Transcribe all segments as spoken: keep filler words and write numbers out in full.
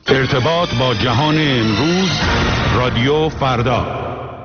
ارتباط با جهان امروز، رادیو فردا.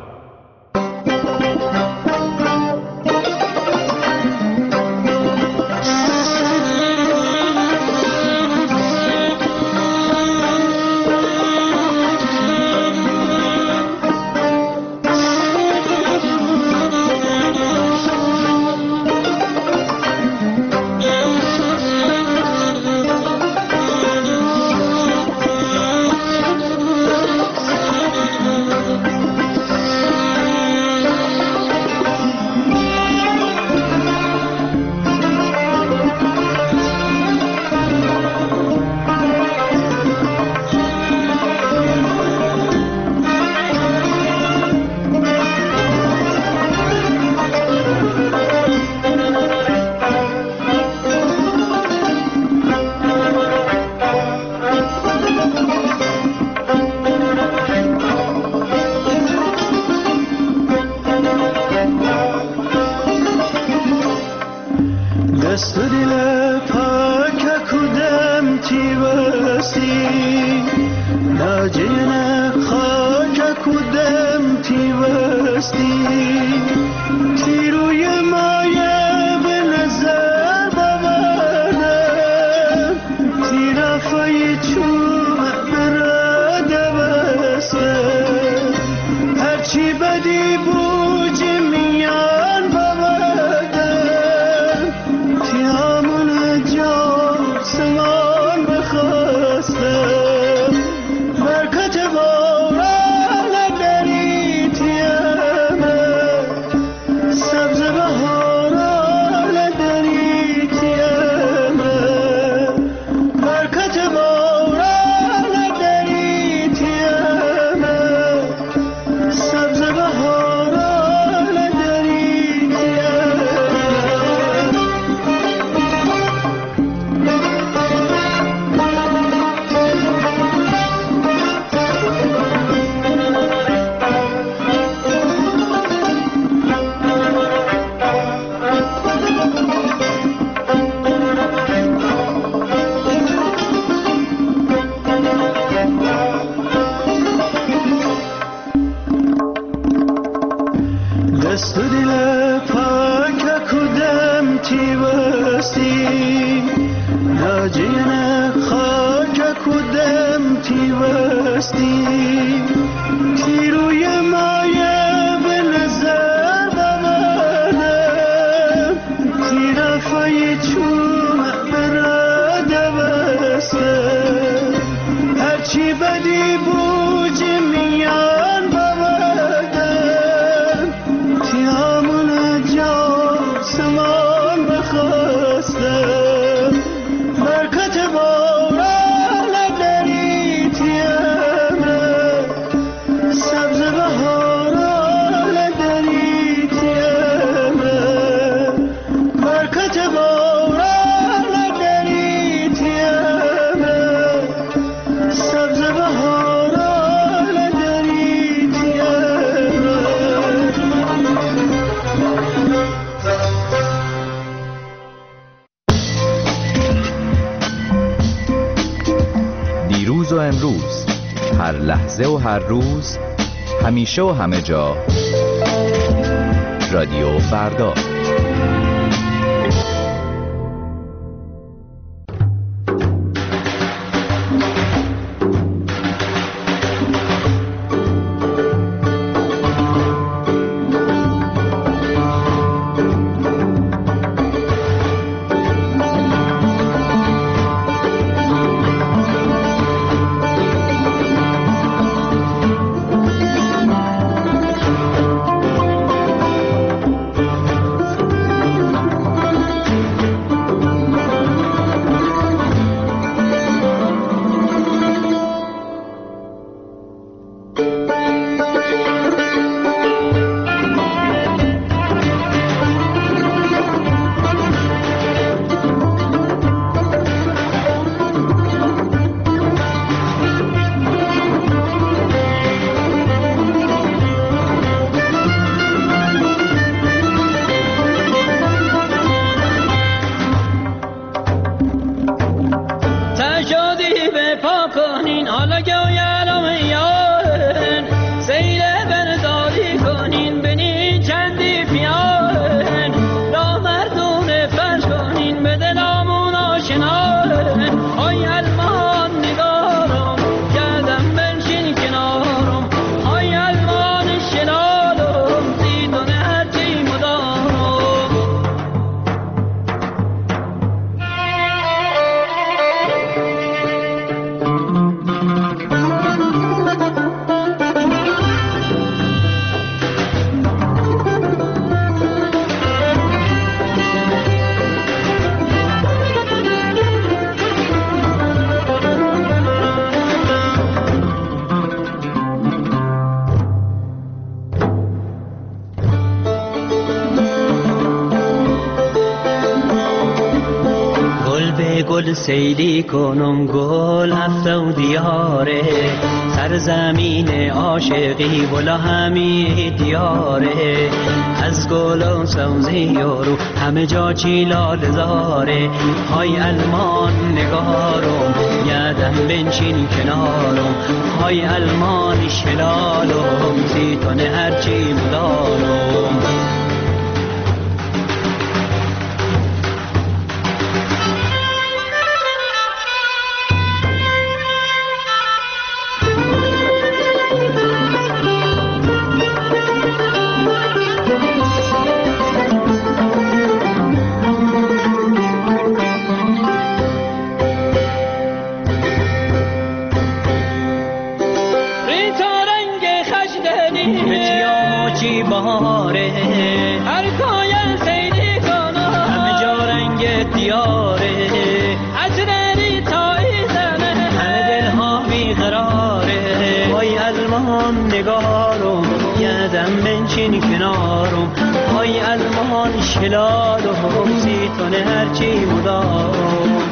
دیروز و امروز، هر لحظه و هر روز، همیشه و همه جا، رادیو فردا. گل سیلی کنم گل افتا دیاره سرزمین عاشقی ولا همی دیاره از گل و سوزی یارو همه جا چی لاله زاره های المان نگارم یادم بنشین کنارم های المان شلالم زیتون هرچی مدارم کنارم های المان شلالم زیتون هرچی مدارم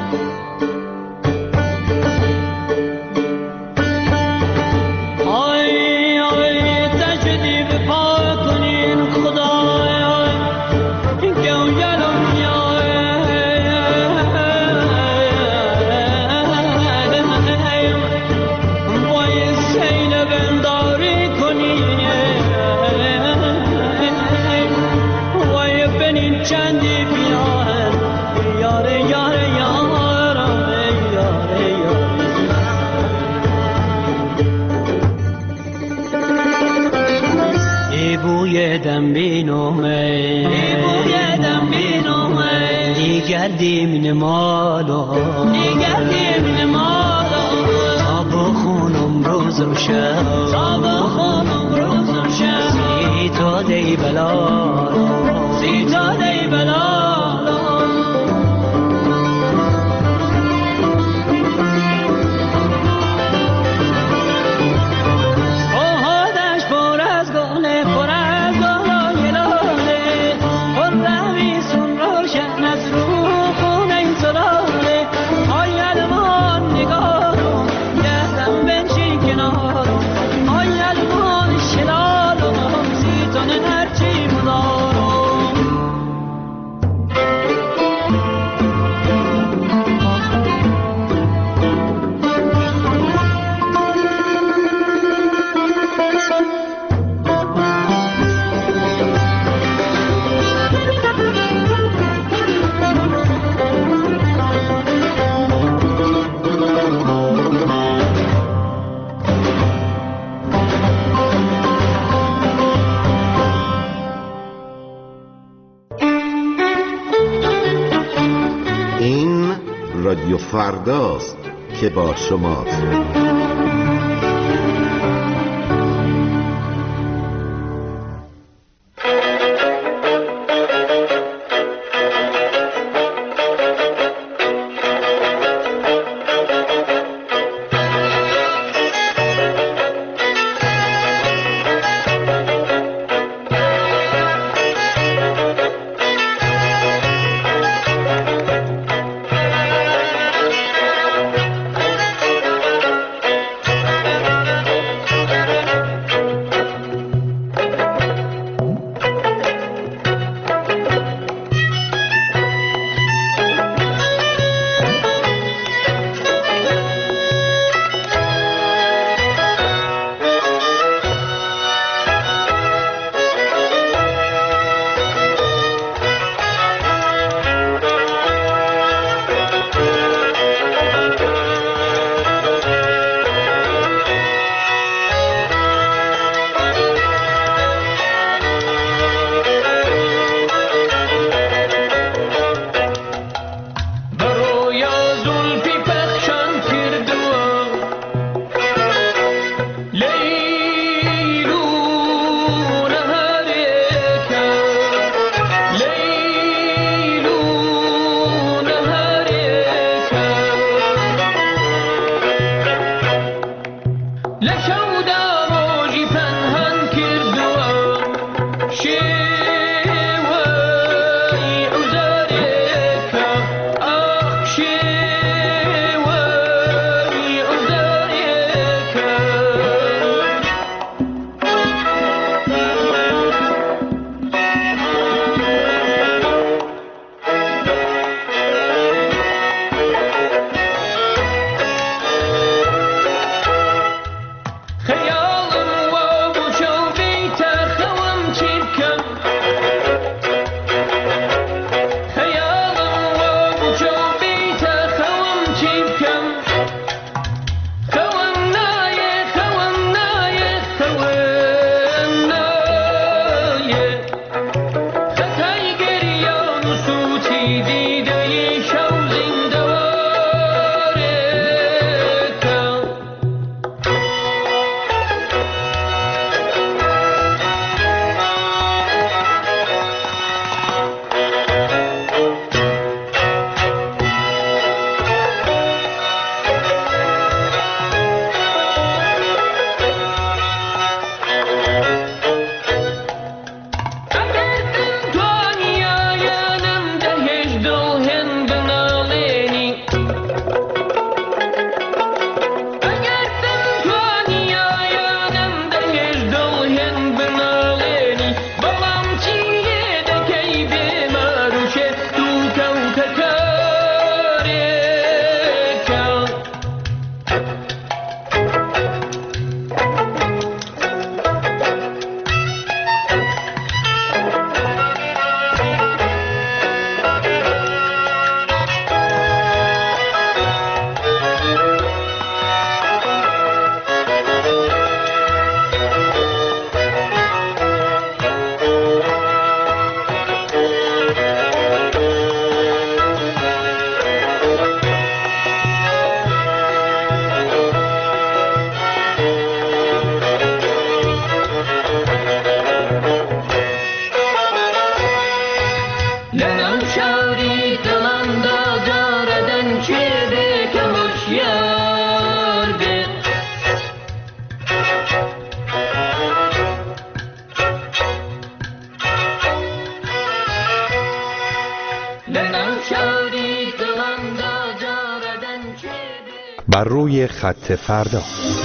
دم بینومه بوی دم بینومه دیگر دیم نمالو دیگر دیم نمالو تا بخونم روز و شب تا بخونم روز و شب زیتا دی بلالو زیتا دی بلالو رادیو فرداست که با شماست. بر روی خط فردا.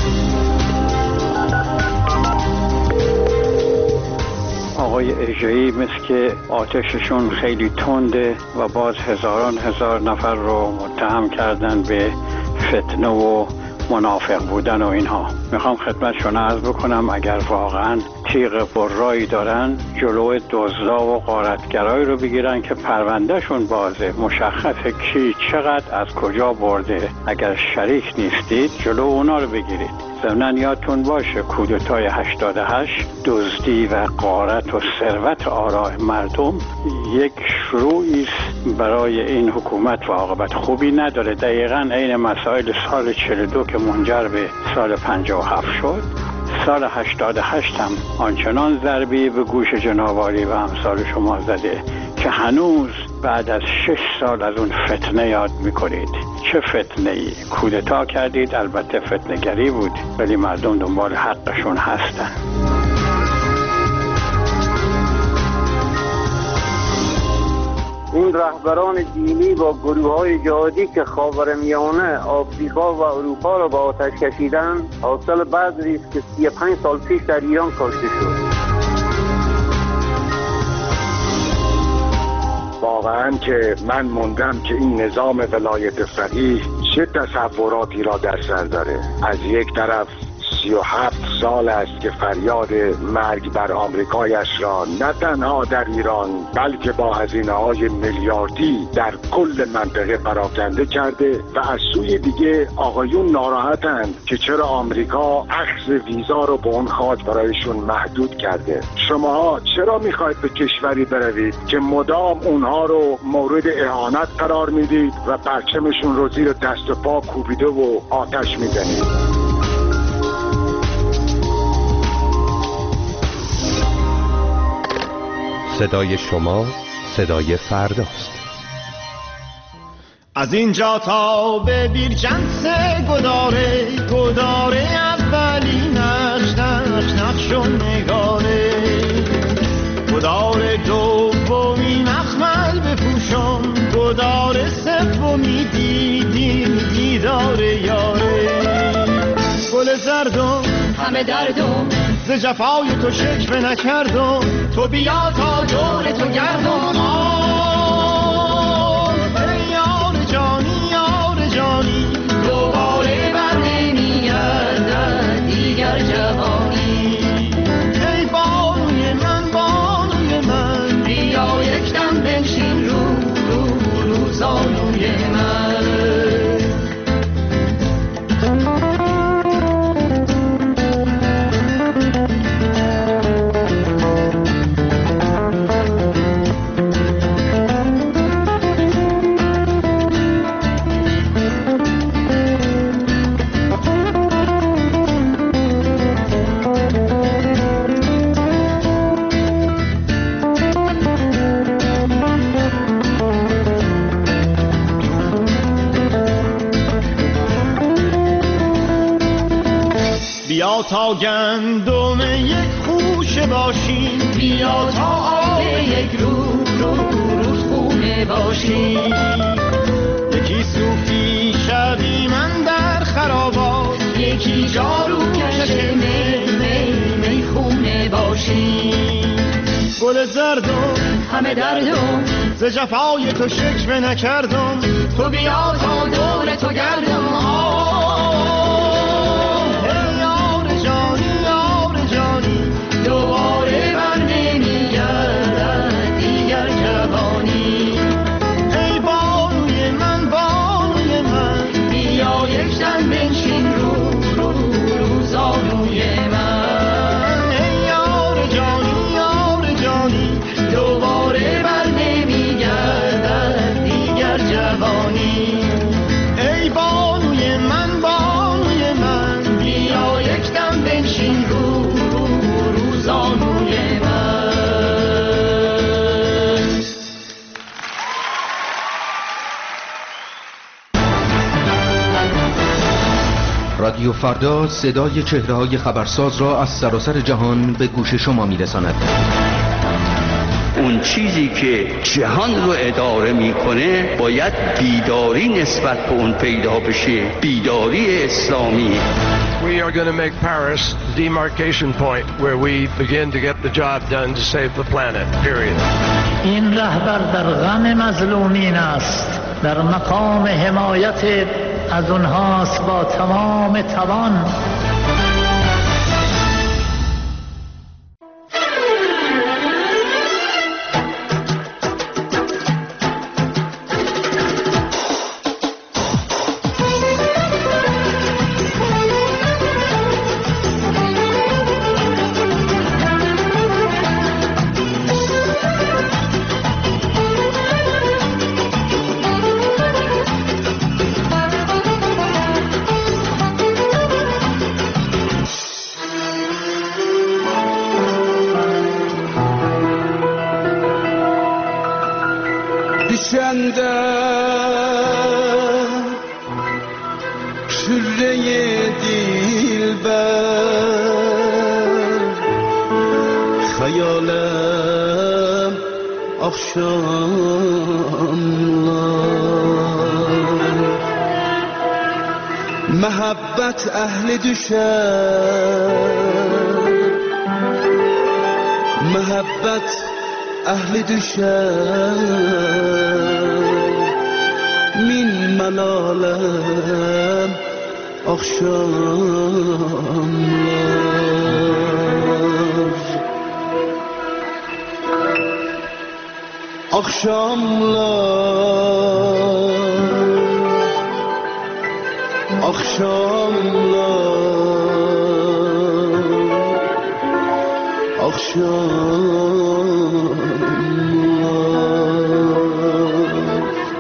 آقای ارجایی مثل که آتششون خیلی تنده و باز هزاران هزار نفر رو متهم کردن به فتنه و منافق بودن و اینها. میخوام خدمتشون عرض بکنم اگر واقعا تیغ برایی دارن جلو دزدا و غارتگرایی رو بگیرن که پروندهشون بازه، مشخصه کی چقدر از کجا برده. اگر شریک نیستید جلو اونا رو بگیرید. ضمناً یادتون باشه کودتای هشتاد و هشت دزدی و غارت و ثروت آراء مردم یک شروعی است برای این حکومت و عاقبت خوبی نداره. دقیقاً عین مسائل سال چهل و دو که منجر به سال پنجاه و هفت شد، سال هشتاد و هشت هم آنچنان ضربی به گوش جنابعالی و امثال شما زده که هنوز بعد از شش سال از اون فتنه یاد میکنید. چه فتنه ای؟ کودتا کردید، البته فتنه گری بود، ولی مردم دنبال حقشون هستن. این رهبران دینی با گروه‌های جهادی که خاورمیانه، آفریقا و اروپا را با آتش کشیدن، حاصل بذری است که سی و پنج سال پیش در ایران کاشته شد. واقعا که من موندم که این نظام ولایت فقیه چه تصوراتی را در سر داره. از یک طرف سی و هفت سال است که فریاد مرگ بر آمریکایش را نه تنها در ایران بلکه با هزینه‌های میلیاردی در کل منطقه پراکنده کرده و از سوی دیگه آقایون ناراحتند که چرا آمریکا اخذ ویزا رو به اون خاک برایشون محدود کرده. شماها چرا میخواید به کشوری بروید که مدام اونها رو مورد اهانت قرار میدید و پرچمشون رو زیر دست و پا کوبیده و آتش میزنید؟ صدای شما صدای فرداست. از اینجا تا به بیرجنس گداره گداره اولی نقش نقش نقش و نگاره گداره دومی مخمل بپوشم گداره سومی دیدی دیداره یاره گل زردم همه دردم ز جفای تو شکوه نکردم تو بیا تا دور تو گردم آه یار جانی یار جانی دوباره بر نمیگردد دیگر جوانی ای بانوی من بانوی من بیا یک دم بنشین رو رو رو زانوی من. بیا تا گندم یک خوشه باشیم بیا تا آب یک رو رو روز خونه باشیم یکی صوفی شوی من در خرابات یکی جارو کش می می می خونه باشیم گل زردم همه دردم ز جفای تو شکوه نکردم تو بیا تا دور تو گردم دوباره بر نمیگردد دیگر جوانی ای بانوی من بانوی من بیا یک دم بنشین رو رو رو زانوی من ای یار جانی یار جانی دوباره بر نمیگردد دیگر جوانی ای بانوی من بانوی من بیا یک دم بنشین رو زانوی من. رادیو فردا صدای چهره‌های خبرساز را از سراسر جهان به گوش شما می‌رساند. اون چیزی که جهان رو اداره میکنه باید بیداری نسبت به اون پیدا بشه، بیداری اسلامی. We are going to make Paris the demarcation point where we begin to get the job done to save the planet, period. این رهبر در غم مظلومین است، در مقام حمایت از اونهاست با تمام توان. محبت اهل دوشم، محبت اهل دوشم، من ملالم آخشامlar akşamlar akşamlar akşamlar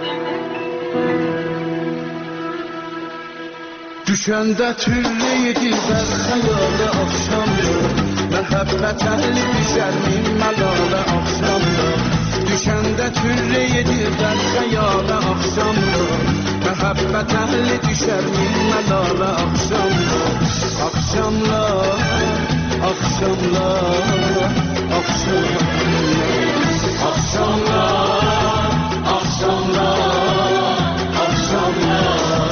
düşende türlüydü ben hayale akşamlar mehabbet ehli düşer min melale akşamlar düşende türlüydü ben hayale akşamlar mehabbet ehli düşer min melale akşamlar akşamlar akşamlar akşamlar akşamlar akşamlar akşamlar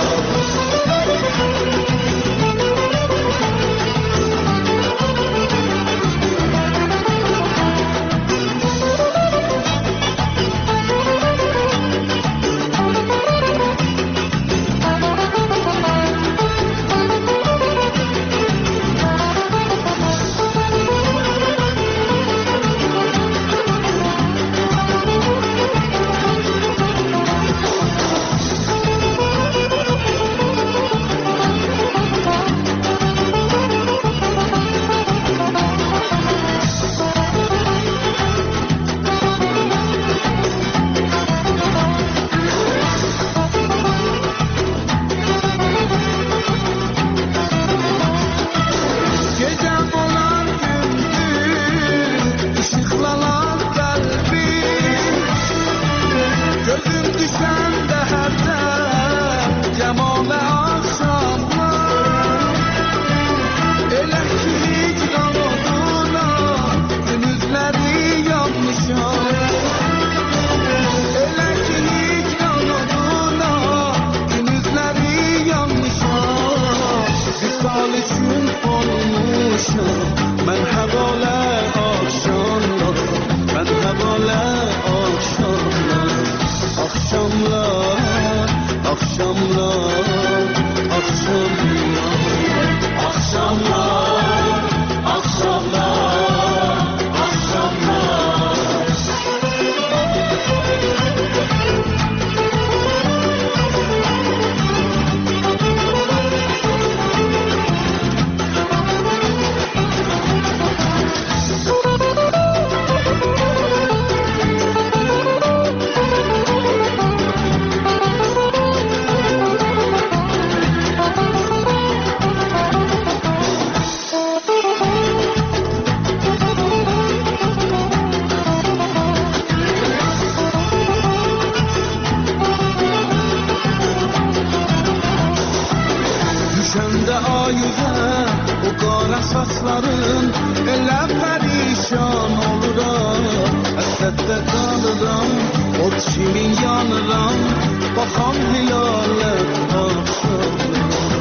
qara saçların elə pərişan oluram. Həsrətdə qalıram, od kimi yanıram, baxan hilalə axşam.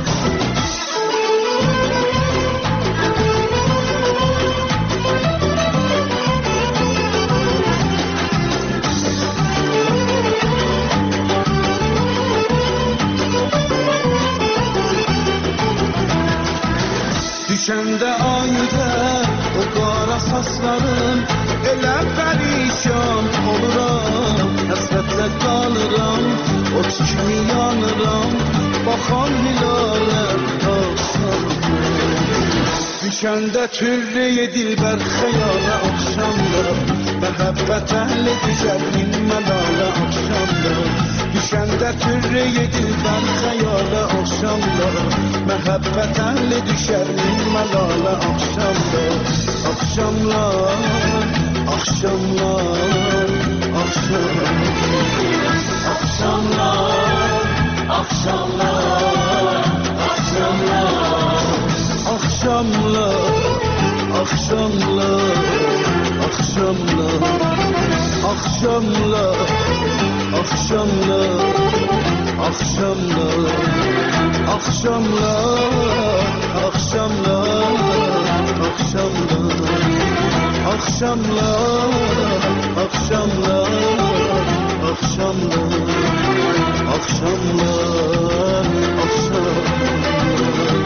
Düşəndə ayıda o qara saçların elə pərişan oluram. Həsrətlə qalıram, o kimi yanıram, baxan hilalə axşam. Düşəndə türlü dilbər xəyala axşamda, məhəbbət əhli düşər min məlalə axşamda. Düşəndə türlü dilbər xəyala axşamda, məhəbbət əhli düşər min məlalə axşamda. Axşamlar, axşamlar, axşamlar, axşamlar, axşamlar, axşamlar, axşamlar, axşamlar, axşamlar, axşamlar, axşamlar, axşamlar, axşamlar, axşamlar, axşamlar, axşamlar, axşamlar, axşamlar, axşamlar, axşamlar.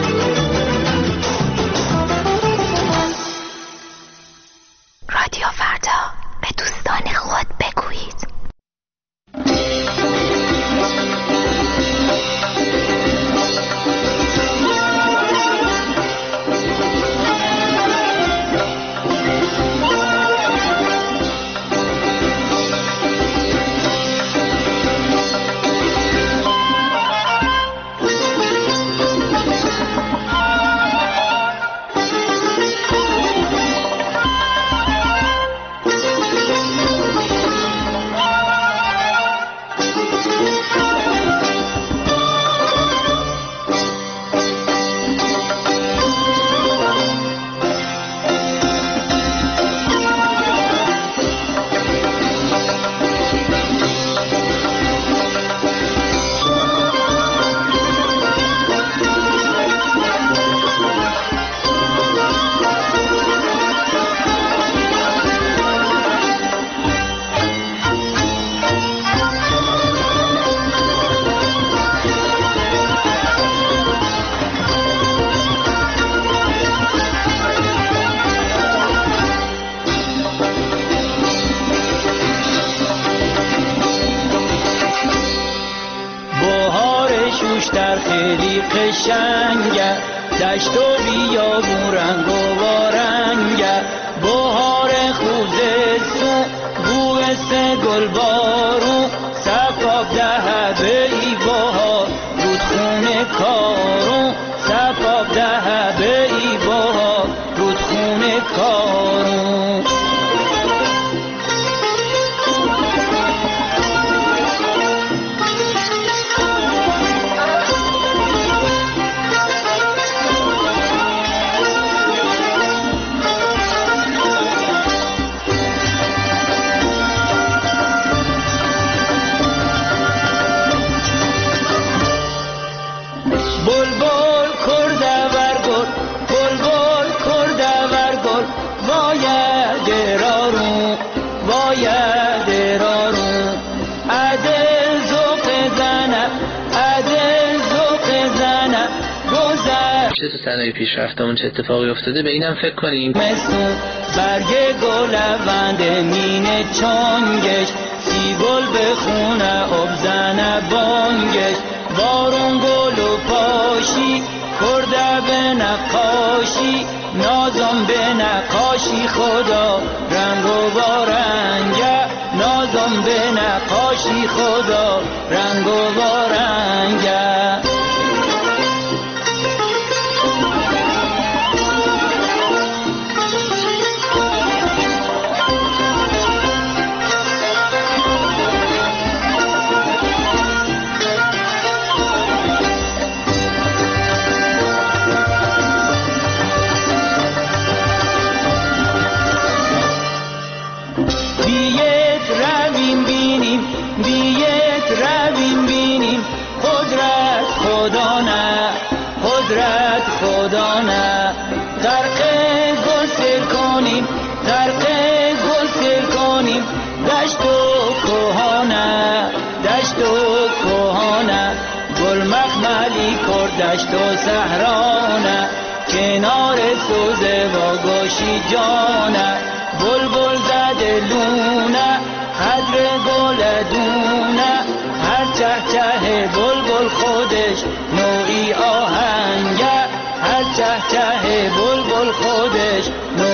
رادیو فردا به دوستان خود بگویید. در خیلی قشنگه، دشت و بیابون رنگ و وارنگه، بهار خوزستون بوسه گل بارون، صفاب ده به ای بهار رودخونه کارون، صفاب ده به ای بهار رودخونه کارون. چه تو صنایع پیشرفتمون چه اتفاقی افتاده به اینم فکر کنیم. مستون برگ گل لوند مینه چانگش، سی گل بخونه آب زنه بانگش، بارون گل و پاشی کرده به نقاشی، نازم به نقاشی خدا رنگ و بارنگه، نازم به نقاشی خدا رنگ و بارنگه. قدرت خدا نه. غرق گل سیر کنیم، غرق گل سیر کنیم، دشت و کوهانه، دشت و کوهانه، گل مخملی کرد دشت و صحرانه، کنار سوزه و گوشی جانه، بلبل زده لونه، قدر گل دونه، هر چه چه بلبل خودش نوعی آهنگه، هر چه چه بلبل خودش